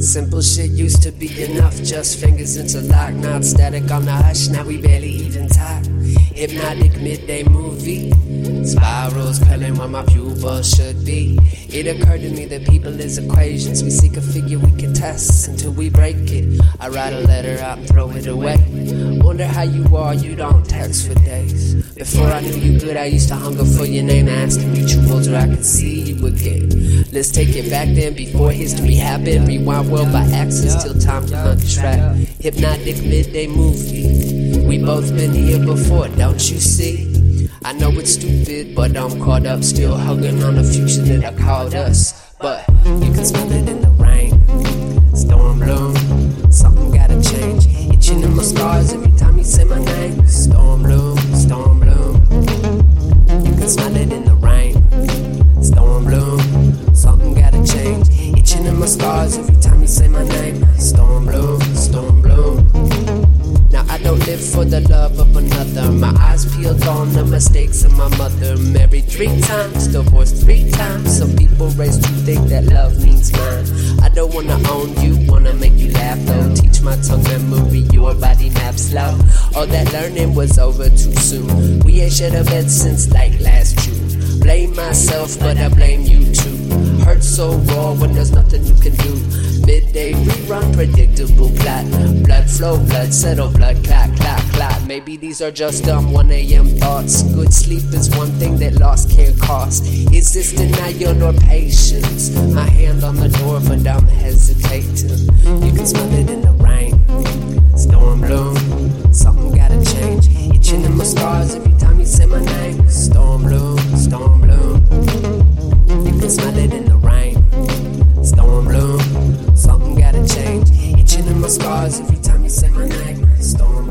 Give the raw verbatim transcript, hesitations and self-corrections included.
Simple shit used to be enough, just fingers interlocked, not static on the hush, now we barely even talk. Hypnotic midday movie, spirals curling where my pupils should be. It occurred to me that people is equations, we seek a figure we can test until we break it. I write a letter out and throw it away. Wonder how you are, you don't text for days. Before I knew you good, I used to hunger for your name, asking mutuals where I could see you again. Let's take it back then, before history happened. Rewind world by access till time can untrack. Hypnotic midday movie, we both been here before, don't you see? I know it's stupid, but I'm caught up, still hugging on the future that I called us. But you can smell it in the rain, storm bloom, something gotta change. Itching in my scars every time you say my name. Storm bloom, storm bloom. You can smell it in the rain, storm bloom, something gotta change. Itching in my scars every time you say my name. Storm bloom, storm bloom. Now I don't live for the love of another. My eyes peeled on the mistakes of my mother. Married three times, divorced three times. Some people raised to think that love means mine. I don't wanna own you, wanna make you laugh though. Teach my tongue memory, your body map slow. All that learning was over too soon. We ain't shared a bed since like last June. Blame myself, but I blame you too. Hurt so raw when there's nothing you can do. Midday rerun, predictable plot. Blood flow, blood settle, blood clot, clot, clot. Maybe these are just dumb one a.m. thoughts. Good sleep is one thing that loss can't cost. Is this denial or patience? My hand on the door, but I'm hesitating. You can smell it in the rain, storm bloom, something gotta change. Itching in my scars every time you say my name. Storm bloom, storm bloom. You can smell it in the rain, storm bloom, something gotta change. Itching in my scars every time you say my name. Storm